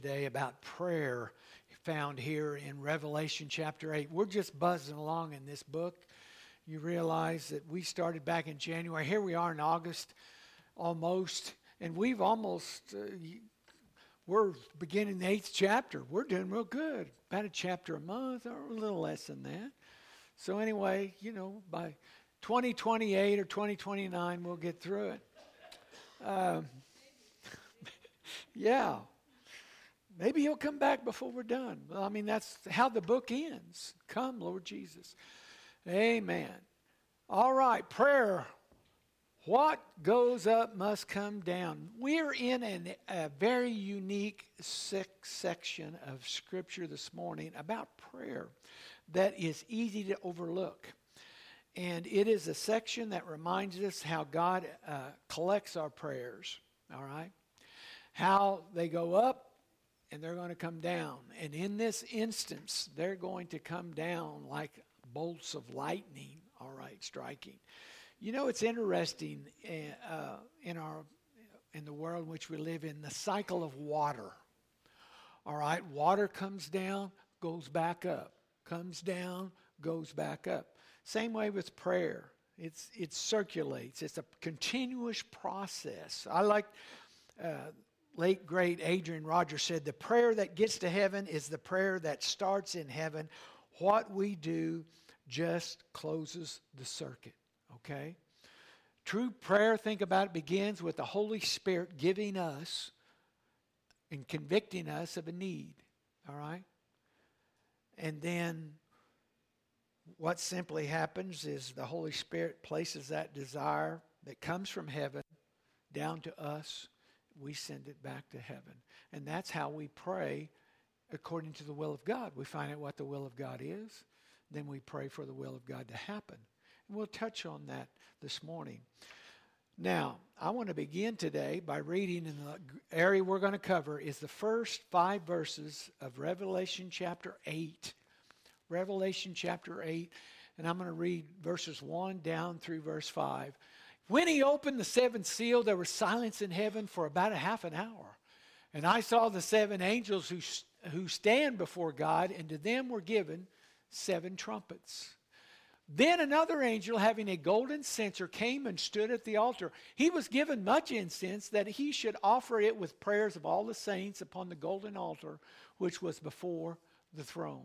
Today about prayer found here in Revelation chapter 8. We're just buzzing along in this book. You realize that we started back in January. Here we are in August almost, and we're beginning the 8th chapter. We're doing real good. About a chapter a month or a little less than that. So anyway, by 2028 or 2029, we'll get through it. Yeah. Maybe he'll come back before we're done. Well, that's how the book ends. Come, Lord Jesus. Amen. All right, prayer. What goes up must come down. We're in a very unique section of Scripture this morning about prayer that is easy to overlook. And it is a section that reminds us how God collects our prayers, all right? How they go up and they're going to come down. And in this instance, they're going to come down like bolts of lightning, all right, striking. It's interesting in the world in which we live in, the cycle of water. All right, water comes down, goes back up. Comes down, goes back up. Same way with prayer. It circulates. It's a continuous process. I like late great Adrian Rogers said, the prayer that gets to heaven is the prayer that starts in heaven. What we do just closes the circuit, okay? True prayer, think about it, begins with the Holy Spirit giving us and convicting us of a need, all right? And then what simply happens is the Holy Spirit places that desire that comes from heaven down to us. We send it back to heaven. And that's how we pray according to the will of God. We find out what the will of God is. Then we pray for the will of God to happen. And we'll touch on that this morning. Now, I want to begin today by reading, in the area we're going to cover is the first 5 verses of Revelation chapter 8. Revelation chapter 8, and I'm going to read verses 1 down through verse 5. When he opened the 7th seal, there was silence in heaven for about a half an hour. And I saw the 7 angels who stand before God, and to them were given 7 trumpets. Then another angel, having a golden censer, came and stood at the altar. He was given much incense, that he should offer it with prayers of all the saints upon the golden altar, which was before the throne.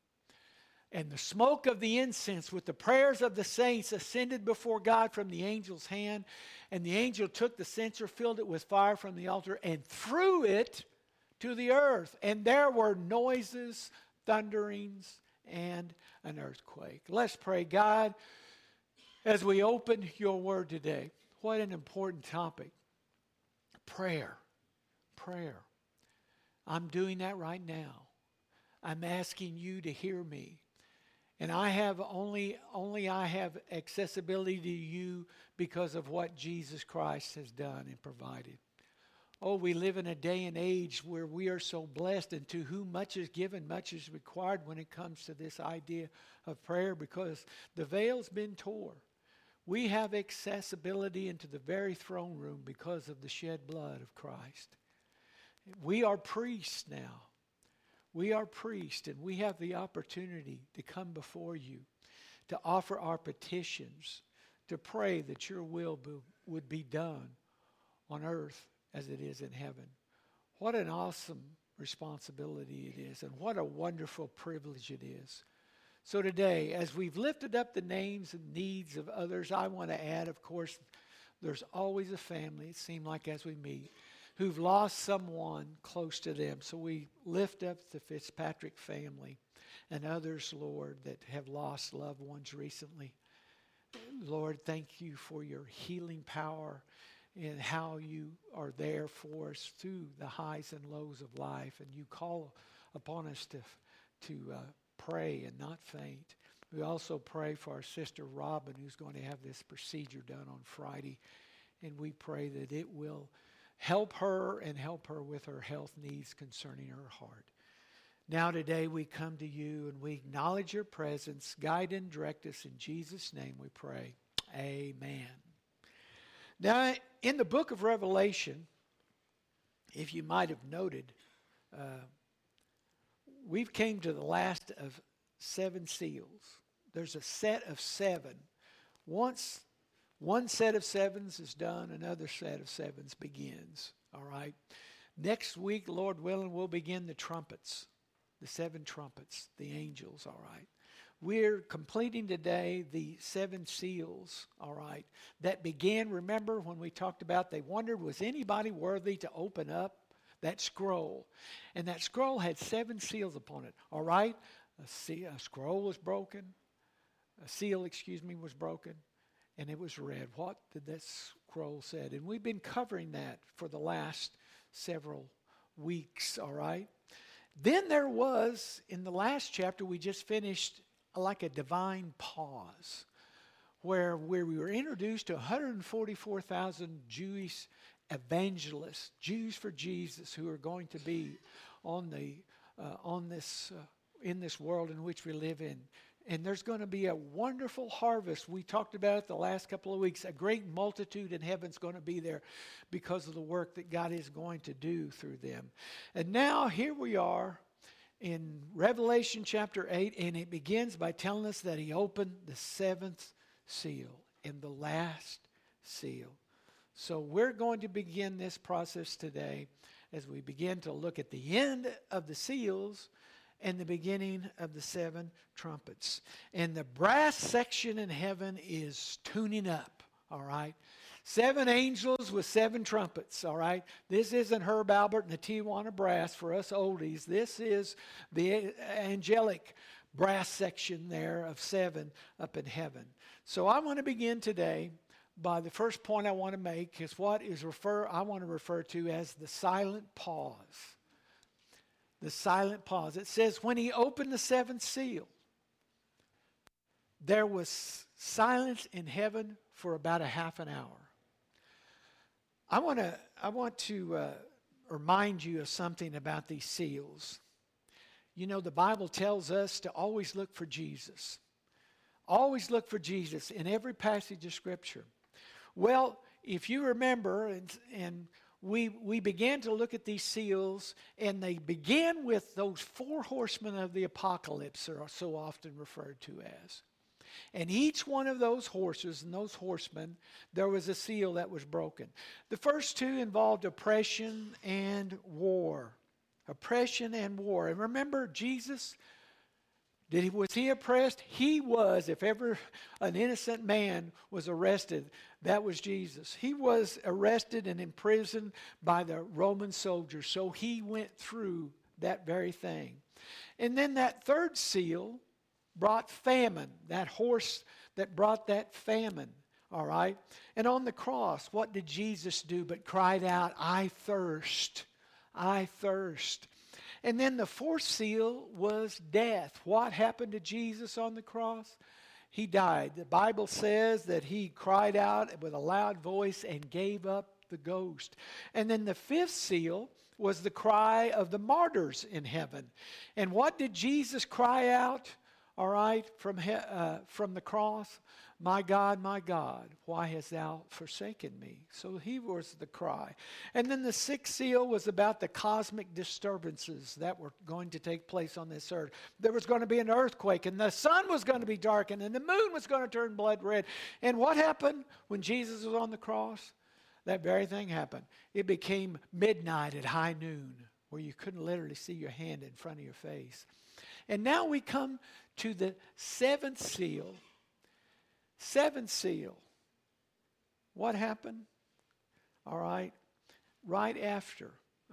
And the smoke of the incense with the prayers of the saints ascended before God from the angel's hand. And the angel took the censer, filled it with fire from the altar, and threw it to the earth. And there were noises, thunderings, and an earthquake. Let's pray. God, as we open your word today, what an important topic. Prayer. Prayer. I'm doing that right now. I'm asking you to hear me. And I have only I have accessibility to you because of what Jesus Christ has done and provided. Oh, we live in a day and age where we are so blessed, and to whom much is given, much is required when it comes to this idea of prayer, because the veil's been torn. We have accessibility into the very throne room because of the shed blood of Christ. We are priests now. We are priests, and we have the opportunity to come before you, to offer our petitions, to pray that your will would be done on earth as it is in heaven. What an awesome responsibility it is, and what a wonderful privilege it is. So today, as we've lifted up the names and needs of others, I want to add, of course, there's always a family, it seems like as we meet, who've lost someone close to them. So we lift up the Fitzpatrick family and others, Lord, that have lost loved ones recently. Lord, thank you for your healing power and how you are there for us through the highs and lows of life. And you call upon us to pray and not faint. We also pray for our sister Robin, who's going to have this procedure done on Friday. And we pray that it will help her and help her with her health needs concerning her heart. Now today we come to you and we acknowledge your presence. Guide and direct us in Jesus' name we pray. Amen. Now in the book of Revelation, if you might have noted, we've came to the last of 7 seals. There's a set of 7. Once one set of 7s is done, another set of 7s begins. All right. Next week, Lord willing, we'll begin the trumpets, the 7 trumpets, the angels. All right. We're completing today the 7 seals, all right, that began, remember when we talked about, they wondered, was anybody worthy to open up that scroll? And that scroll had 7 seals upon it, all right? A scroll was broken, a seal, was broken, and it was read. What did that scroll said? And we've been covering that for the last several weeks, all right? Then there was, in the last chapter we just finished, like a divine pause, where we were introduced to 144,000 Jewish evangelists, Jews for Jesus, who are going to be in this world in which we live in. And there's going to be a wonderful harvest. We talked about it the last couple of weeks. A great multitude in heaven's going to be there because of the work that God is going to do through them. And now here we are in Revelation chapter 8, and it begins by telling us that he opened the 7th seal and the last seal. So we're going to begin this process today as we begin to look at the end of the seals and the beginning of the 7 trumpets. And the brass section in heaven is tuning up, all right? 7 angels with 7 trumpets, all right? This isn't Herb Albert and the Tijuana Brass for us oldies. This is the angelic brass section there of 7 up in heaven. So I want to begin today by the first point I want to make is what is I want to refer to as the silent pause. The silent pause. It says, when he opened the 7th seal, there was silence in heaven for about a half an hour. I want to remind you of something about these seals. You know, the Bible tells us to always look for Jesus. Always look for Jesus in every passage of Scripture. Well, if you remember, and we began to look at these seals, and they began with those 4 horsemen of the apocalypse, are so often referred to as. And each one of those horses and those horsemen, there was a seal that was broken. The first 2 involved oppression and war. Oppression and war. And remember, Jesus, was he oppressed? He was. If ever an innocent man was arrested, that was Jesus. He was arrested and imprisoned by the Roman soldiers. So he went through that very thing. And then that 3rd seal brought famine, that horse that brought that famine, all right? And on the cross, what did Jesus do but cried out, I thirst, I thirst. And then the 4th seal was death. What happened to Jesus on the cross? He died. The Bible says that he cried out with a loud voice and gave up the ghost. And then the 5th seal was the cry of the martyrs in heaven. And what did Jesus cry out? All right, from the cross, my God, why hast thou forsaken me? So he was the cry. And then the 6th seal was about the cosmic disturbances that were going to take place on this earth. There was going to be an earthquake, and the sun was going to be darkened, and the moon was going to turn blood red. And what happened when Jesus was on the cross? That very thing happened. It became midnight at high noon, where you couldn't literally see your hand in front of your face. And now we come to the 7th seal. 7th seal. What happened? All right. Right after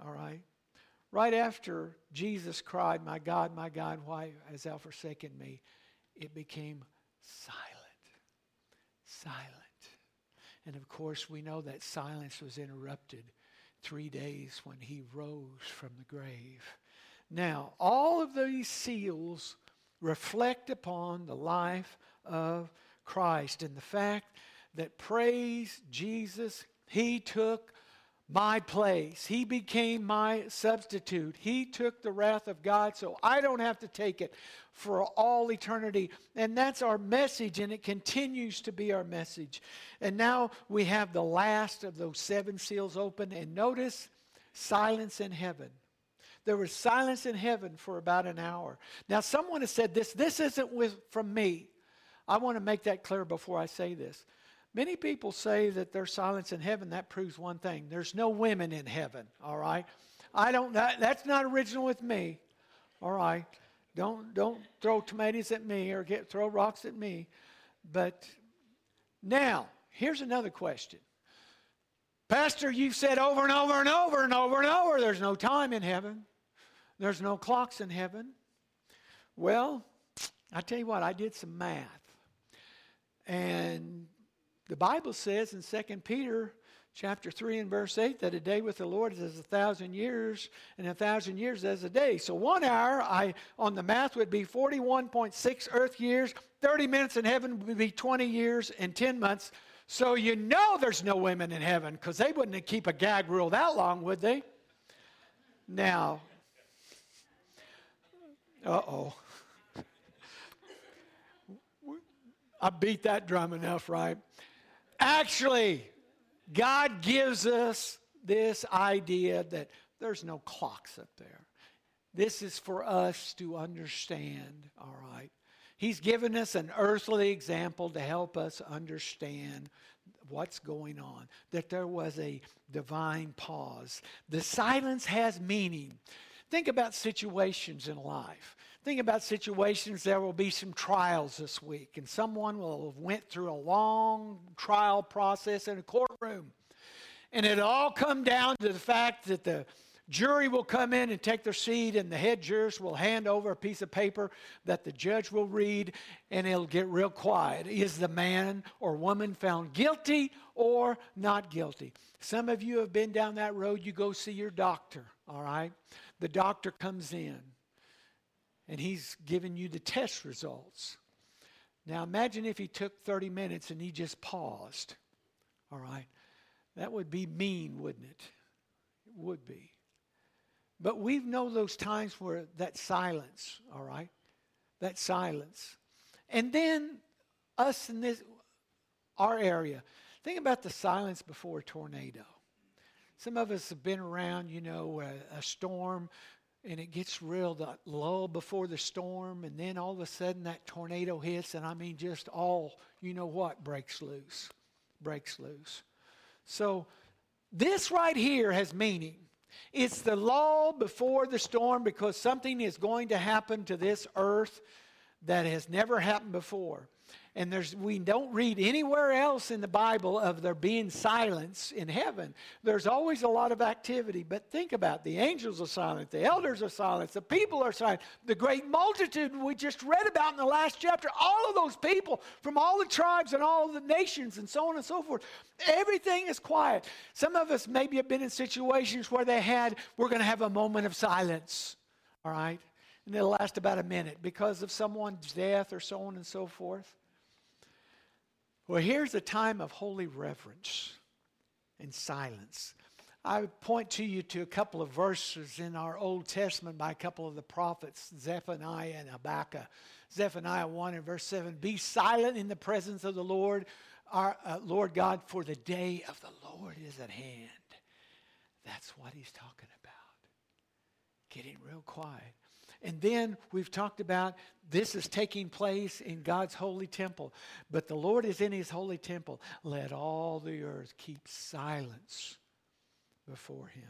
Jesus cried, my God, why hast thou forsaken me? It became silent. Silent. And of course, we know that silence was interrupted 3 days when he rose from the grave. Now, all of these seals reflect upon the life of Christ and the fact that, praise Jesus, he took my place. He became my substitute. He took the wrath of God so I don't have to take it for all eternity. And that's our message, and it continues to be our message. And now we have the last of those 7 seals open, and notice silence in heaven. There was silence in heaven for about an hour. Now, someone has said this isn't from me. I want to make that clear before I say this. Many people say that there's silence in heaven. That proves one thing. There's no women in heaven, all right? That's not original with me, all right? Don't throw tomatoes at me or throw rocks at me. But now, here's another question. Pastor, you've said over and over and over and over and over, there's no time in heaven. There's no clocks in heaven. Well, I tell you what, I did some math. And the Bible says in 2 Peter chapter 3 and verse 8 that a day with the Lord is as 1,000 years, and 1,000 years as a day. So 1 hour on the math would be 41.6 earth years. 30 minutes in heaven would be 20 years and 10 months. So you know there's no women in heaven, because they wouldn't keep a gag rule that long, would they? Now, I beat that drum enough, right? Actually, God gives us this idea that there's no clocks up there. This is for us to understand, all right? He's given us an earthly example to help us understand what's going on, that there was a divine pause. The silence has meaning. Think about situations in life. Think about situations, there will be some trials this week, and someone will have went through a long trial process in a courtroom. And it'll all come down to the fact that the jury will come in and take their seat, and the head jurist will hand over a piece of paper that the judge will read, and it'll get real quiet. Is the man or woman found guilty or not guilty? Some of you have been down that road. You go see your doctor, all right? The doctor comes in, and he's giving you the test results. Now imagine if he took 30 minutes and he just paused, all right? That would be mean, wouldn't it? It would be. But we know those times where that silence, all right? That silence. And then us in our area. Think about the silence before a tornado. Some of us have been around, a storm, and it gets real, the lull before the storm, and then all of a sudden that tornado hits, and I mean just all, breaks loose. Breaks loose. So this right here has meaning. It's the lull before the storm, because something is going to happen to this earth that has never happened before. And we don't read anywhere else in the Bible of there being silence in heaven. There's always a lot of activity. But think about it. The angels are silent. The elders are silent. The people are silent. The great multitude we just read about in the last chapter, all of those people from all the tribes and all of the nations and so on and so forth. Everything is quiet. Some of us maybe have been in situations where we're going to have a moment of silence. All right? And it'll last about a minute because of someone's death or so on and so forth. Well, here's a time of holy reverence and silence. I would point to you to a couple of verses in our Old Testament by a couple of the prophets, Zephaniah and Habakkuk. Zephaniah 1 and verse 7, be silent in the presence of the Lord, our Lord God, for the day of the Lord is at hand. That's what he's talking about. Getting real quiet. And then we've talked about this is taking place in God's holy temple. But the Lord is in his holy temple. Let all the earth keep silence before him.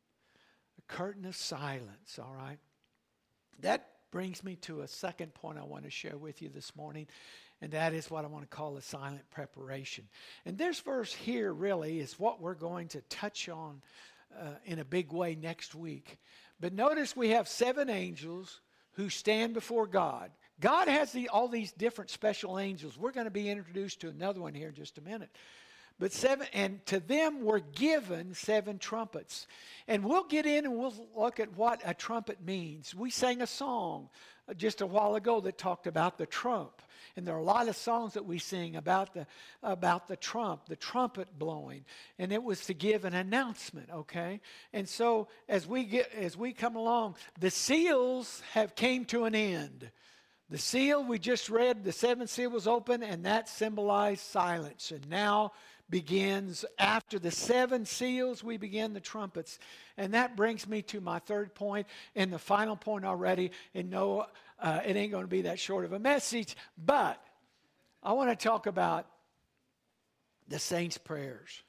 A curtain of silence, all right? That brings me to a second point I want to share with you this morning. And that is what I want to call a silent preparation. And this verse here really is what we're going to touch on in a big way next week. But notice we have 7 angels who stand before God. God has all these different special angels. We're going to be introduced to another one here in just a minute. But 7, and to them were given 7 trumpets. And we'll get in and we'll look at what a trumpet means. We sang a song just a while ago that talked about the trump. And there are a lot of songs that we sing about the trumpet blowing. And it was to give an announcement, okay? And so as we come along, the seals have came to an end. The seal we just read, the 7th seal was open, and that symbolized silence. And now begins after the 7 seals, we begin the trumpets. And that brings me to my third point and the final point already. And no, it ain't going to be that short of a message, but I want to talk about the saints' prayers.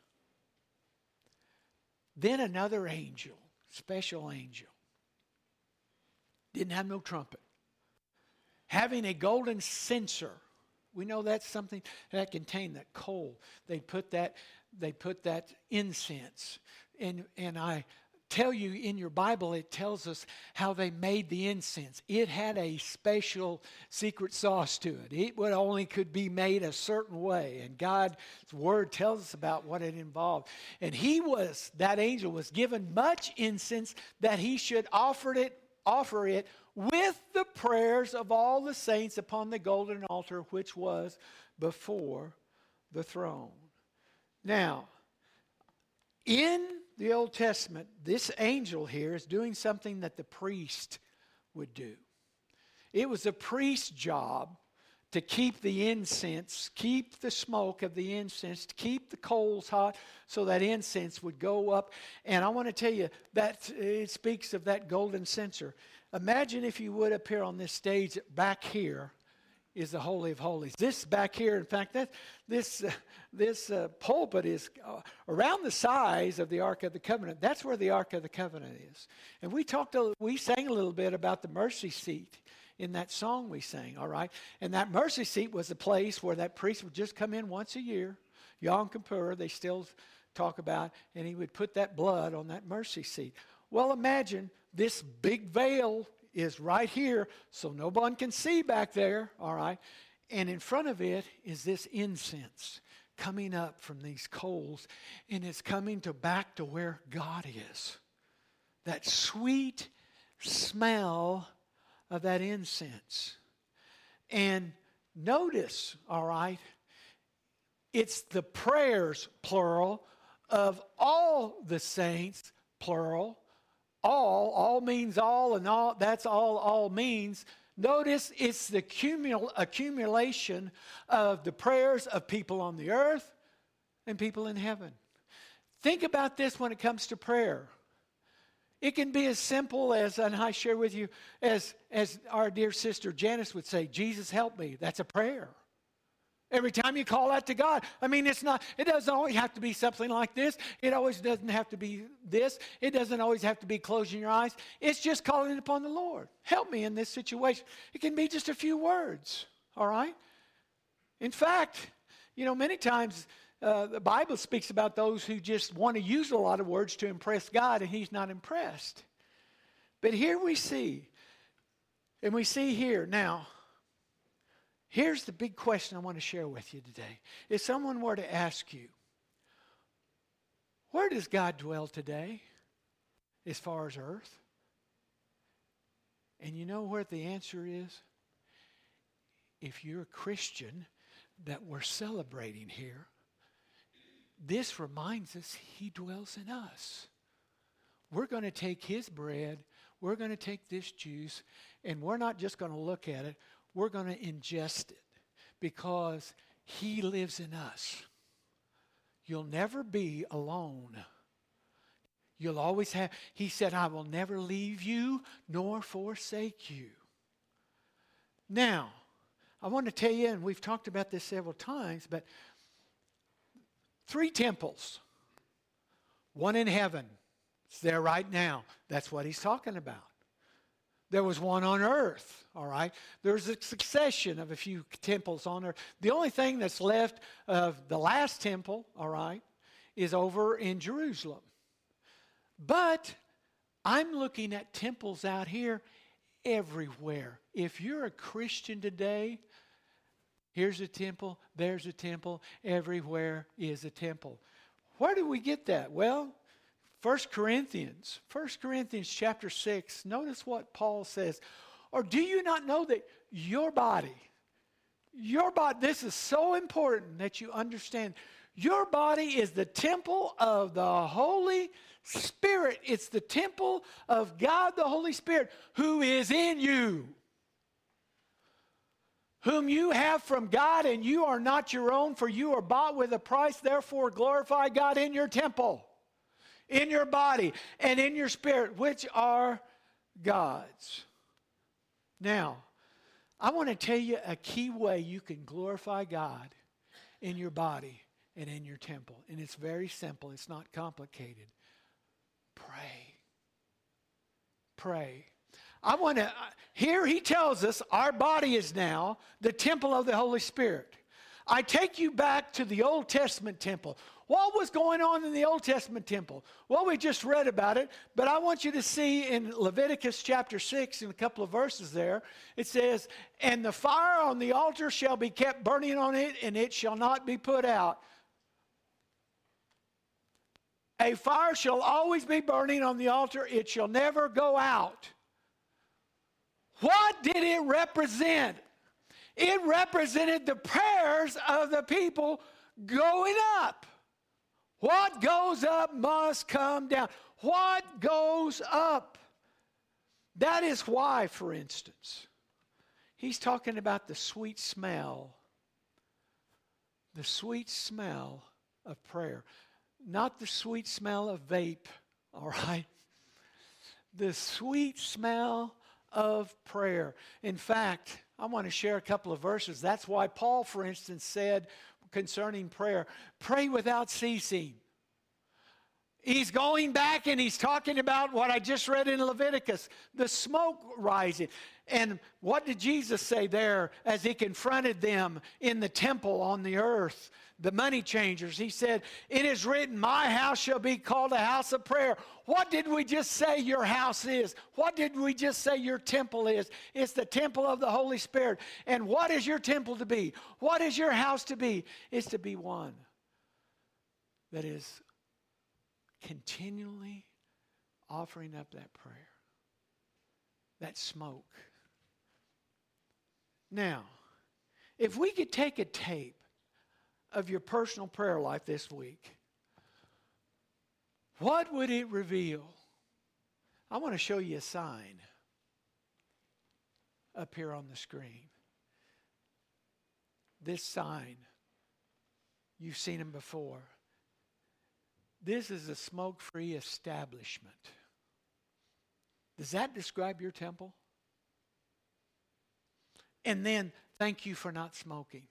Then another angel, special angel, didn't have no trumpet, having a golden censer. We know that's something that contained that coal. They put that incense. And I tell you, in your Bible, it tells us how they made the incense. It had a special secret sauce to it. It would only could be made a certain way. And God's word tells us about what it involved. And that angel was given much incense that he should offer it with the prayers of all the saints upon the golden altar which was before the throne. Now, in the Old Testament, this angel here is doing something that the priest would do. It was a priest's job to keep the incense, keep the smoke of the incense, to keep the coals hot so that incense would go up. And I want to tell you that it speaks of that golden censer. Imagine, if you would, up here on this stage, back here is the Holy of Holies. This back here, in fact, this pulpit is around the size of the Ark of the Covenant. That's where the Ark of the Covenant is. And we sang a little bit about the mercy seat in that song we sang, all right? And that mercy seat was a place where that priest would just come in once a year. Yom Kippur, they still talk about, and he would put that blood on that mercy seat. Well, imagine this big veil is right here, so no one can see back there, all right? And in front of it is this incense coming up from these coals, and it's coming back to where God is. That sweet smell of that incense. And notice, all right, it's the prayers, plural, of all the saints, plural. All means all, and all, that's all means. Notice it's the accumulation of the prayers of people on the earth and people in heaven. Think about this when it comes to prayer. It can be as simple as, and I share with you, as our dear sister Janice would say, Jesus help me. That's a prayer. Every time you call out to God. I mean, it doesn't always have to be something like this. It always doesn't have to be this. It doesn't always have to be closing your eyes. It's just calling upon the Lord. Help me in this situation. It can be just a few words, all right? In fact, many times the Bible speaks about those who just want to use a lot of words to impress God, and he's not impressed. But here we see here now, here's the big question I want to share with you today. If someone were to ask you, where does God dwell today as far as earth? And you know where the answer is? If you're a Christian that we're celebrating here, this reminds us he dwells in us. We're going to take his bread, we're going to take this juice, and we're not just going to look at it. We're going to ingest it because he lives in us. You'll never be alone. You'll always have, he said, I will never leave you nor forsake you. Now, I want to tell you, and we've talked about this several times, but 3 temples. One in heaven. It's there right now. That's what he's talking about. There was one on earth, all right? There's a succession of a few temples on earth. The only thing that's left of the last temple, all right, is over in Jerusalem. But I'm looking at temples out here everywhere. If you're a Christian today, here's a temple, there's a temple, everywhere is a temple. Where do we get that? Well, 1 Corinthians chapter 6, notice what Paul says. Or do you not know that your body, this is so important that you understand, your body is the temple of the Holy Spirit. It's the temple of God the Holy Spirit who is in you. whom you have from God, and you are not your own, for you are bought with a price. Therefore glorify God in your temple, in your body, and in your spirit, which are God's. Now, I want to tell you a key way you can glorify God in your body and in your temple. And it's very simple. It's not complicated. Pray. Pray. Here he tells us our body is now the temple of the Holy Spirit. I take you back to the Old Testament temple. What was going on in the Old Testament temple? Well, we just read about it, but I want you to see in Leviticus chapter 6, in a couple of verses there, it says, and the fire on the altar shall be kept burning on it, and it shall not be put out. A fire shall always be burning on the altar. It shall never go out. What did it represent? It represented the prayers of the people going up. What goes up must come down. What goes up? That is why, for instance, he's talking about the sweet smell of prayer. Not the sweet smell of vape, all right? The sweet smell of prayer. In fact, I want to share a couple of verses. That's why Paul, for instance, said concerning prayer, pray without ceasing. He's going back and he's talking about what I just read in Leviticus, the smoke rising. And what did Jesus say there as he confronted them in the temple on the earth, the money changers? He said, it is written, my house shall be called a house of prayer. What did we just say your house is? What did we just say your temple is? It's the temple of the Holy Spirit. And what is your temple to be? What is your house to be? It's to be one that is continually offering up that prayer, that smoke. Now, if we could take a tape of your personal prayer life this week, what would it reveal? I want to show you a sign up here on the screen. This sign, you've seen them before. This is a smoke-free establishment. Does that describe your temple? And then, thank you for not smoking.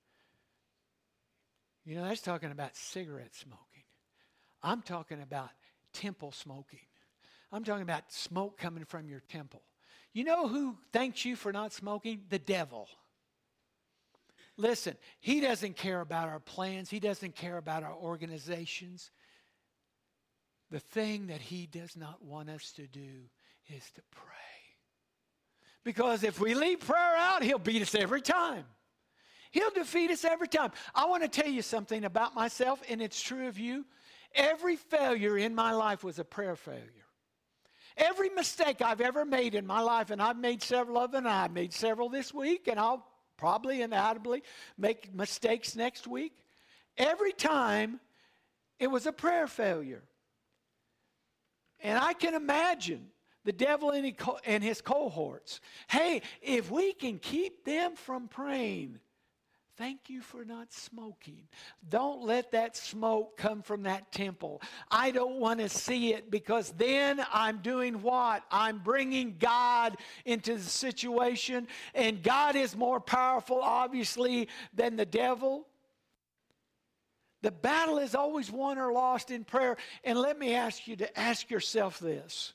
You know, that's talking about cigarette smoking. I'm talking about temple smoking. I'm talking about smoke coming from your temple. You know who thanks you for not smoking? The devil. Listen, he doesn't care about our plans. He doesn't care about our organizations. The thing that he does not want us to do is to pray. Because if we leave prayer out, he'll beat us every time. He'll defeat us every time. I want to tell you something about myself, and it's true of you. Every failure in my life was a prayer failure. Every mistake I've ever made in my life, and I've made several of them, and I made several this week, and I'll probably undoubtedly make mistakes next week. Every time, it was a prayer failure. And I can imagine the devil and his cohorts. Hey, if we can keep them from praying, thank you for not smoking. Don't let that smoke come from that temple. I don't want to see it, because then I'm doing what? I'm bringing God into the situation. And God is more powerful, obviously, than the devil. The battle is always won or lost in prayer. And let me ask you to ask yourself this.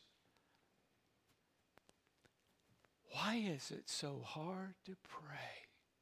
Why is it so hard to pray?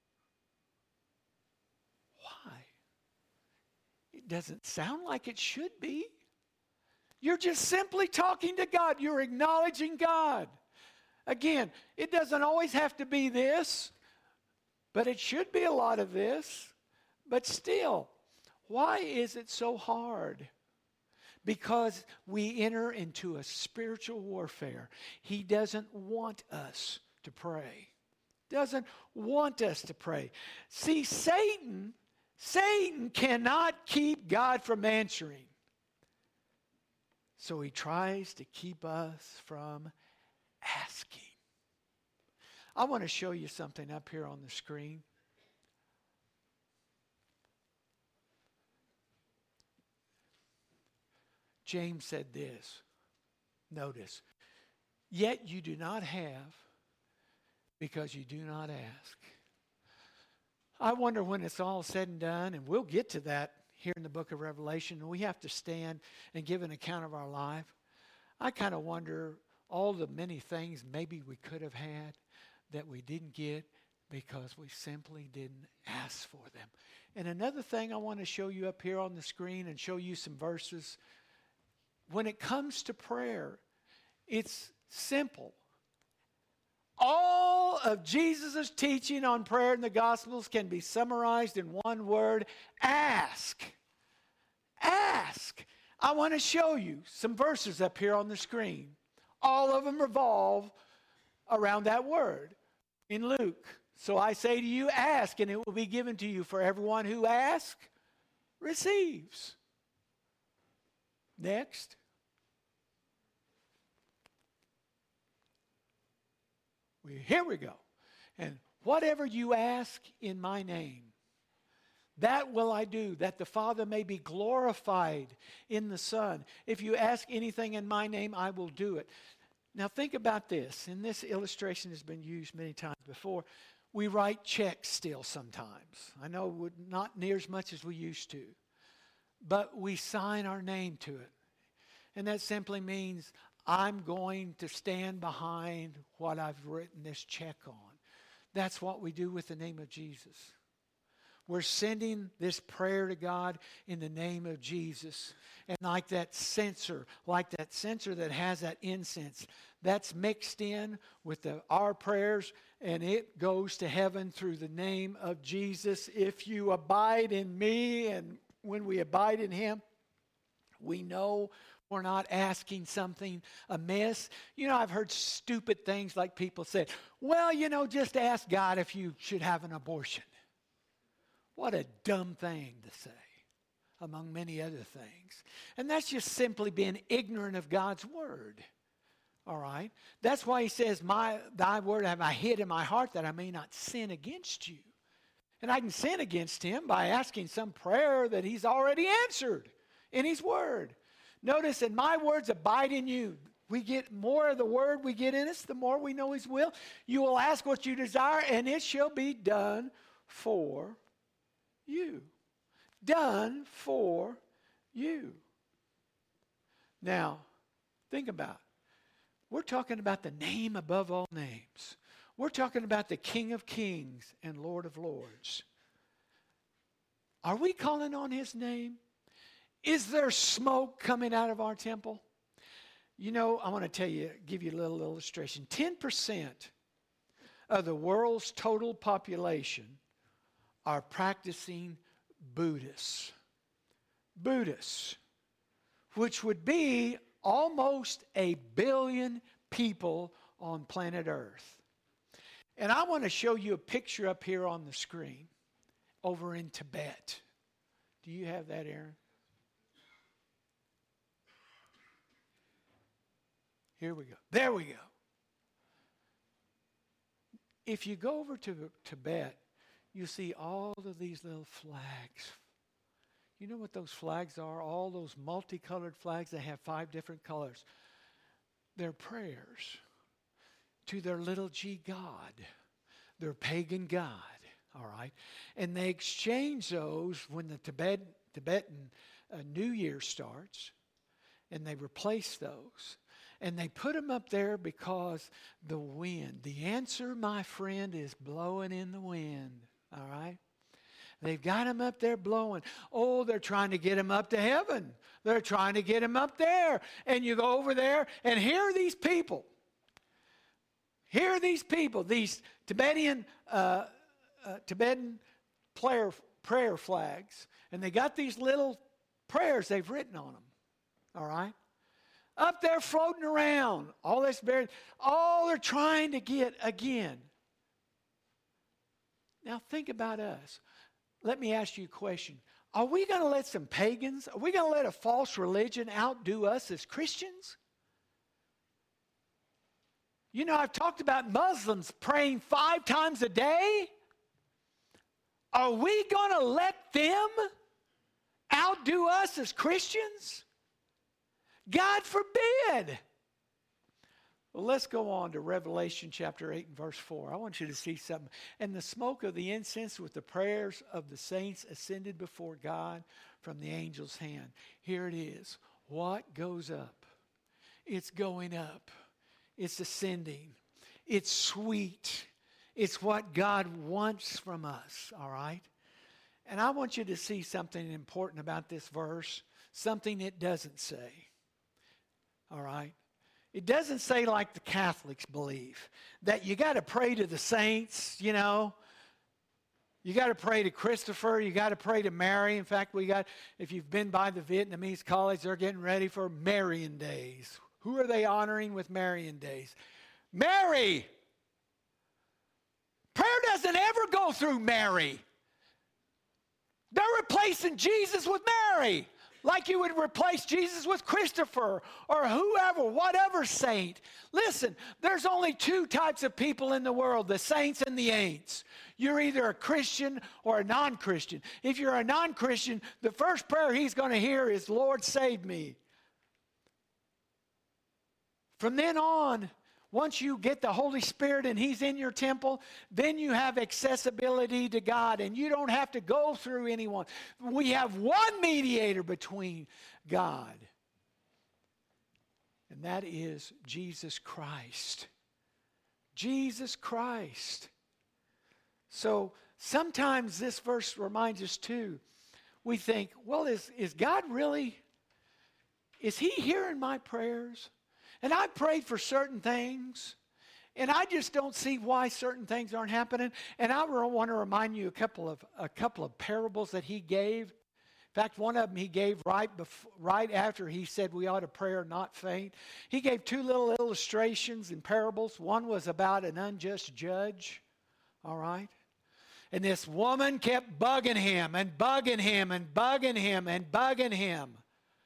Why? It doesn't sound like it should be. You're just simply talking to God. You're acknowledging God. Again, it doesn't always have to be this, but it should be a lot of this. But still, why is it so hard? Because we enter into a spiritual warfare. He doesn't want us to pray. Doesn't want us to pray. See, Satan cannot keep God from answering. So he tries to keep us from asking. I want to show you something up here on the screen. James said this. Notice, yet you do not have because you do not ask. I wonder when it's all said and done, and we'll get to that here in the book of Revelation, and we have to stand and give an account of our life. I kind of wonder all the many things maybe we could have had that we didn't get because we simply didn't ask for them. And another thing I want to show you up here on the screen and show you some verses. When it comes to prayer, it's simple. All of Jesus' teaching on prayer in the Gospels can be summarized in one word: ask. Ask. I want to show you some verses up here on the screen. All of them revolve around that word in Luke. So I say to you, ask, and it will be given to you. For everyone who asks, receives. Next. Here we go. And whatever you ask in my name, that will I do, that the Father may be glorified in the Son. If you ask anything in my name, I will do it. Now think about this. And this illustration has been used many times before. We write checks still sometimes. I know not near as much as we used to. But we sign our name to it. And that simply means I'm going to stand behind what I've written this check on. That's what we do with the name of Jesus. We're sending this prayer to God in the name of Jesus. And like that censer that has that incense, that's mixed in with our prayers, and it goes to heaven through the name of Jesus. If you abide in me, and when we abide in him, we know we're not asking something amiss. You know, I've heard stupid things like people say, well, just ask God if you should have an abortion. What a dumb thing to say, among many other things. And that's just simply being ignorant of God's word. All right? That's why he says, thy word have I hid in my heart that I may not sin against you. And I can sin against him by asking some prayer that he's already answered in his word. Notice, and my words abide in you. We get more of the word we get in us, the more we know his will. You will ask what you desire, and it shall be done for you. Done for you. Now, think about it. We're talking about the name above all names. We're talking about the King of Kings and Lord of Lords. Are we calling on his name? Is there smoke coming out of our temple? I want to give you a little illustration. 10% of the world's total population are practicing Buddhists. Buddhists, which would be almost 1 billion people on planet Earth. And I want to show you a picture up here on the screen over in Tibet. Do you have that, Aaron? Here we go. There we go. If you go over to Tibet, you see all of these little flags. You know what those flags are? All those multicolored flags that have 5 different colors. They're prayers to their little g god, their pagan god, all right? And they exchange those when the Tibetan New Year starts, and they replace those. And they put them up there because the wind, the answer, my friend, is blowing in the wind. All right? They've got them up there blowing. Oh, they're trying to get them up to heaven. They're trying to get them up there. And you go over there, and here are these people. Here are these people, these Tibetan prayer flags. And they got these little prayers they've written on them. All right? Up there floating around. All they're trying to get again. Now think about us. Let me ask you a question. Are we going to let some pagans, are we going to let a false religion outdo us as Christians? You know, I've talked about Muslims praying 5 times a day. Are we going to let them outdo us as Christians? God forbid. Well, let's go on to Revelation chapter 8 and verse 4. I want you to see something. And the smoke of the incense with the prayers of the saints ascended before God from the angel's hand. Here it is. What goes up? It's going up. It's ascending. It's sweet. It's what God wants from us, all right? And I want you to see something important about this verse, something it doesn't say, all right? It doesn't say like the Catholics believe, that you got to pray to the saints, you know. You got to pray to Christopher. You got to pray to Mary. In fact, if you've been by the Vietnamese college, they're getting ready for Marian Days. Who are they honoring with Marian Days? Mary! Prayer doesn't ever go through Mary. They're replacing Jesus with Mary, like you would replace Jesus with Christopher or whoever, whatever saint. Listen, there's only 2 types of people in the world, the saints and the ain'ts. You're either a Christian or a non-Christian. If you're a non-Christian, the first prayer he's going to hear is, Lord, save me. From then on, once you get the Holy Spirit and He's in your temple, then you have accessibility to God and you don't have to go through anyone. We have one mediator between God, and that is Jesus Christ. Jesus Christ. So sometimes this verse reminds us too. We think, well, is God really, is He hearing my prayers? And I prayed for certain things, and I just don't see why certain things aren't happening. And I want to remind you a couple of parables that He gave. In fact, one of them He gave right after He said we ought to pray or not faint. He gave 2 little illustrations and parables. One was about an unjust judge, all right? And this woman kept bugging him and bugging him and bugging him and bugging him.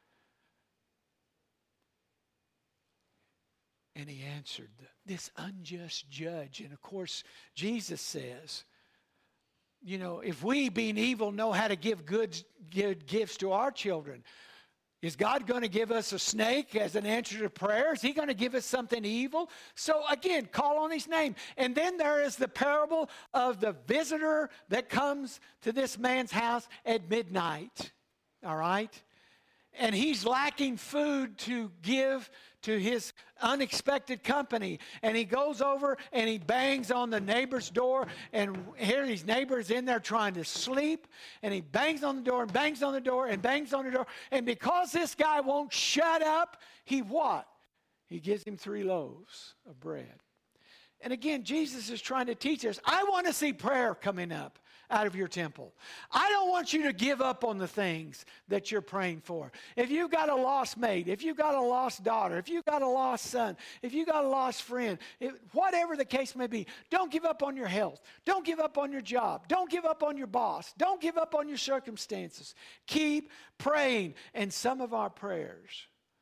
And He answered this unjust judge. And of course, Jesus says, you know, if we, being evil, know how to give good gifts to our children, is God going to give us a snake as an answer to prayer? Is He going to give us something evil? So again, call on His name. And then there is the parable of the visitor that comes to this man's house at midnight. All right? And he's lacking food to give to his unexpected company. And he goes over and he bangs on the neighbor's door. And here his neighbor's in there trying to sleep. And he bangs on the door and bangs on the door and bangs on the door. And because this guy won't shut up, he what? He gives him 3 loaves of bread. And again, Jesus is trying to teach us, I want to see prayer coming up out of your temple. I don't want you to give up on the things that you're praying for. If you've got a lost mate, if you've got a lost daughter, if you've got a lost son, if you've got a lost friend, whatever the case may be, don't give up on your health. Don't give up on your job. Don't give up on your boss. Don't give up on your circumstances. Keep praying. And some of our prayers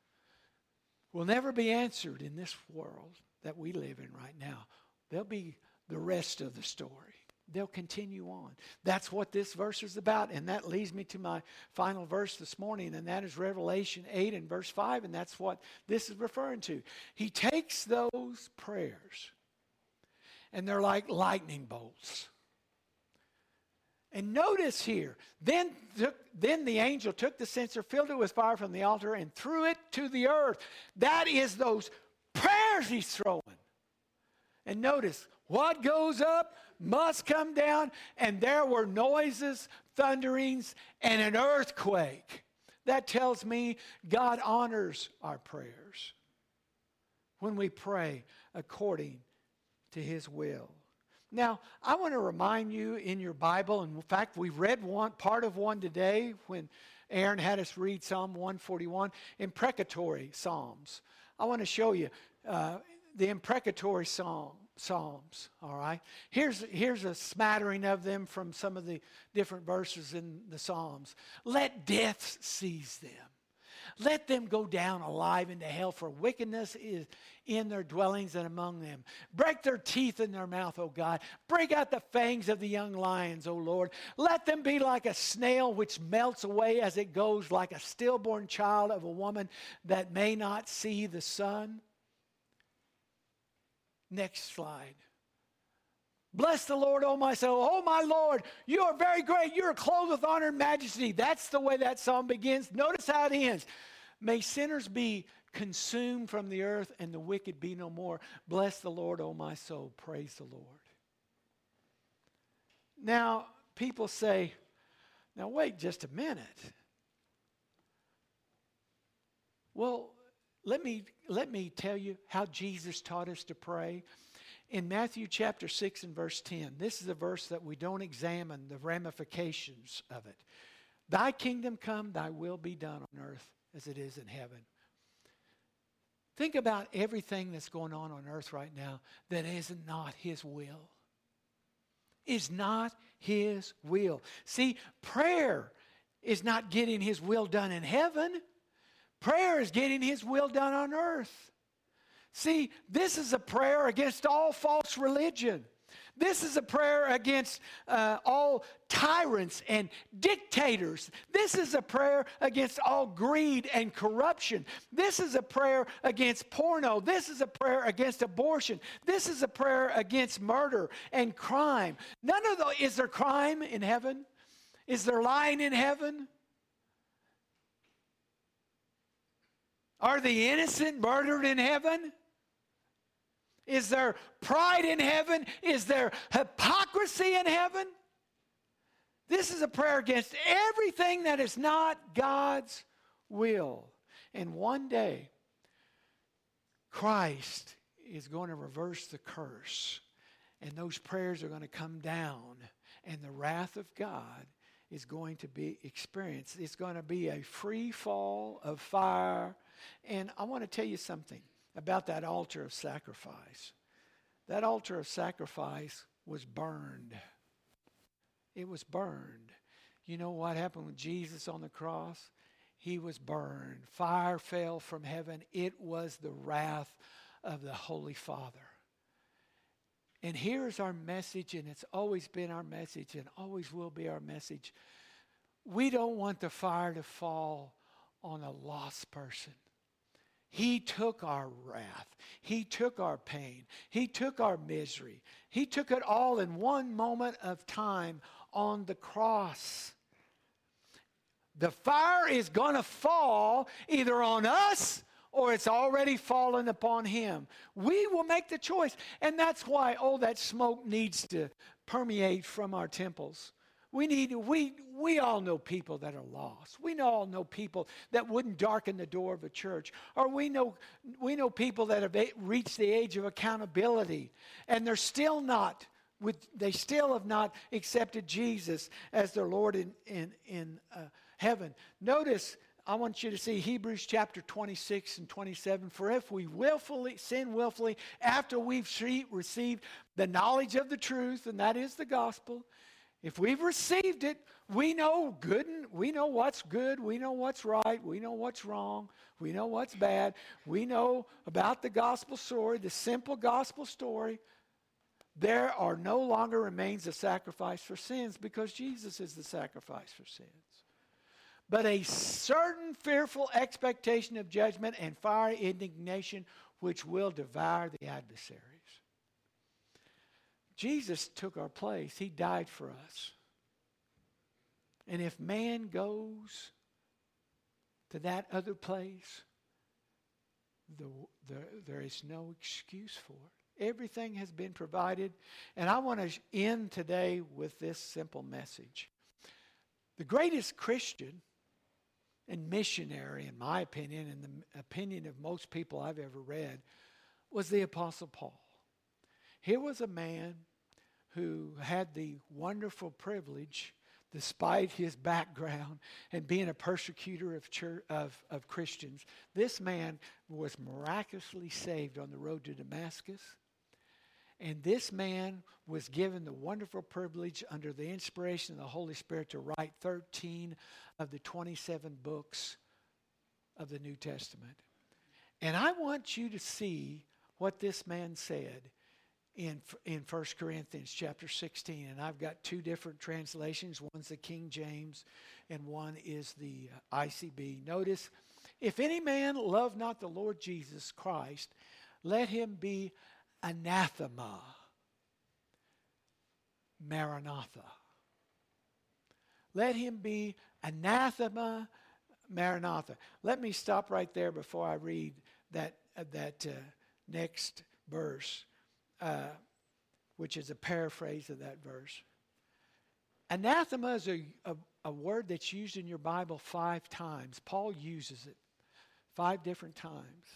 will never be answered in this world that we live in right now. They'll be the rest of the story. They'll continue on. That's what this verse is about. And that leads me to my final verse this morning, and that is Revelation 8 and verse 5, and that's what this is referring to. He takes those prayers, and they're like lightning bolts. And notice here, then the angel took the censer, filled it with fire from the altar, and threw it to the earth. That is those prayers he's throwing. And notice, what goes up must come down, and there were noises, thunderings, and an earthquake. That tells me God honors our prayers when we pray according to His will. Now, I want to remind you in your Bible, and in fact, we read part of one today when Aaron had us read Psalm 141, imprecatory psalms. I want to show you the imprecatory Psalms, all right? Here's a smattering of them from some of the different verses in the Psalms. Let death seize them. Let them go down alive into hell, for wickedness is in their dwellings and among them. Break their teeth in their mouth, O God. Break out the fangs of the young lions, O Lord. Let them be like a snail which melts away as it goes, like a stillborn child of a woman that may not see the sun. Next slide. Bless the Lord, O my soul. Oh, my Lord, you are very great. You are clothed with honor and majesty. That's the way that psalm begins. Notice how it ends. May sinners be consumed from the earth and the wicked be no more. Bless the Lord, O my soul. Praise the Lord. Now, people say, now wait just a minute. Well, let me tell you how Jesus taught us to pray. In Matthew chapter 6 and verse 10, this is a verse that we don't examine the ramifications of it. Thy kingdom come, thy will be done on earth as it is in heaven. Think about everything that's going on earth right now that is not his will. Is not his will. See, prayer is not getting his will done in heaven. Prayer is getting his will done on earth. See, this is a prayer against all false religion. This is a prayer against all tyrants and dictators. This is a prayer against all greed and corruption. This is a prayer against porno. This is a prayer against abortion. This is a prayer against murder and crime. None of those. Is there crime in heaven? Is there lying in heaven? Are the innocent murdered in heaven? Is there pride in heaven? Is there hypocrisy in heaven? This is a prayer against everything that is not God's will. And one day, Christ is going to reverse the curse. And those prayers are going to come down. And the wrath of God is going to be experienced. It's going to be a free fall of fire. And I want to tell you something about that altar of sacrifice. That altar of sacrifice was burned. It was burned. You know what happened with Jesus on the cross? He was burned. Fire fell from heaven. It was the wrath of the Holy Father. And here's our message, and it's always been our message and always will be our message. We don't want the fire to fall on a lost person. He took our wrath. He took our pain. He took our misery. He took it all in one moment of time on the cross. The fire is going to fall either on us or it's already fallen upon him. We will make the choice. And that's why, that smoke needs to permeate from our temples. We all know people that are lost. We all know people that wouldn't darken the door of a church. Or we know people that have reached the age of accountability, and they still have not accepted Jesus as their Lord in heaven. Notice, I want you to see Hebrews chapter 26 and 27. For if we sin willfully after we've received the knowledge of the truth, and that is the gospel. If we've received it, we know good, we know what's good, we know what's right, we know what's wrong, we know what's bad. We know about the gospel story, the simple gospel story. There are no longer remains a sacrifice for sins because Jesus is the sacrifice for sins. But a certain fearful expectation of judgment and fiery indignation which will devour the adversaries. Jesus took our place. He died for us. And if man goes to that other place, there is no excuse for it. Everything has been provided. And I want to end today with this simple message. The greatest Christian and missionary, in my opinion, and the opinion of most people I've ever read, was the Apostle Paul. Here was a man who had the wonderful privilege, despite his background and being a persecutor of Christians. This man was miraculously saved on the road to Damascus. And this man was given the wonderful privilege under the inspiration of the Holy Spirit to write 13 of the 27 books of the New Testament. And I want you to see what this man said in 1 Corinthians chapter 16. And I've got two different translations. One's the King James and one is the ICB. Notice, if any man love not the Lord Jesus Christ, let him be anathema. Maranatha. Let him be anathema. Maranatha. Let me stop right there before I read that next verse, which is a paraphrase of that verse. Anathema is a word that's used in your Bible 5 times. Paul uses it 5 different times.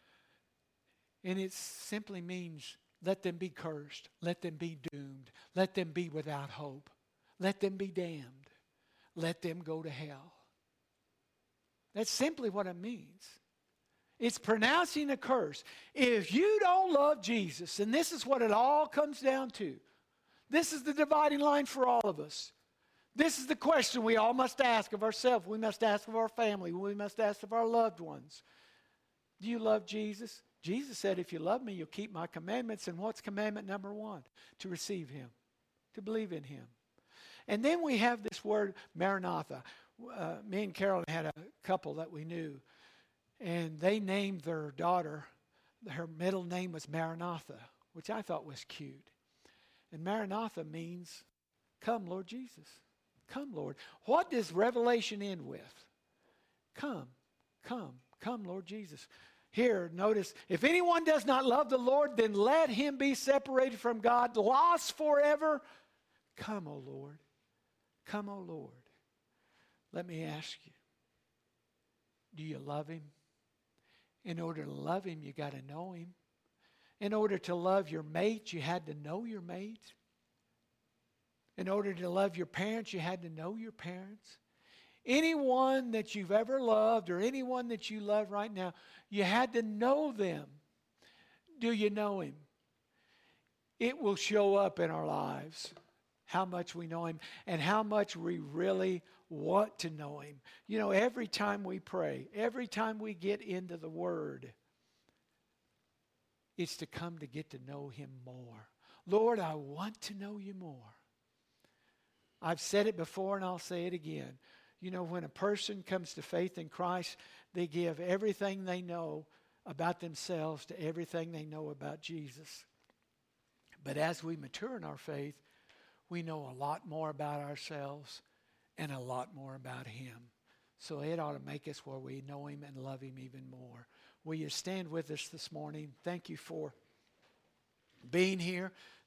And it simply means let them be cursed, let them be doomed, let them be without hope, let them be damned, let them go to hell. That's simply what it means. It's pronouncing a curse. If you don't love Jesus, and this is what it all comes down to, this is the dividing line for all of us. This is the question we all must ask of ourselves. We must ask of our family. We must ask of our loved ones. Do you love Jesus? Jesus said, if you love me, you'll keep my commandments. And what's commandment number 1? To receive him, to believe in him. And then we have this word, Maranatha. Me and Carolyn had a couple that we knew, and they named their daughter, her middle name was Maranatha, which I thought was cute. And Maranatha means, come, Lord Jesus. Come, Lord. What does Revelation end with? Come, come, come, Lord Jesus. Here, notice, if anyone does not love the Lord, then let him be separated from God, lost forever. Come, O Lord. Come, O Lord. Let me ask you, do you love him? In order to love him, you got to know him. In order to love your mate, you had to know your mate. In order to love your parents, you had to know your parents. Anyone that you've ever loved or anyone that you love right now, you had to know them. Do you know him? It will show up in our lives how much we know him and how much we really want to know him. You know, every time we pray, every time we get into the Word, it's to come to get to know him more. Lord, I want to know you more. I've said it before and I'll say it again. You know, when a person comes to faith in Christ, they give everything they know about themselves to everything they know about Jesus. But as we mature in our faith, we know a lot more about ourselves and a lot more about him. So it ought to make us where we know him and love him even more. Will you stand with us this morning? Thank you for being here.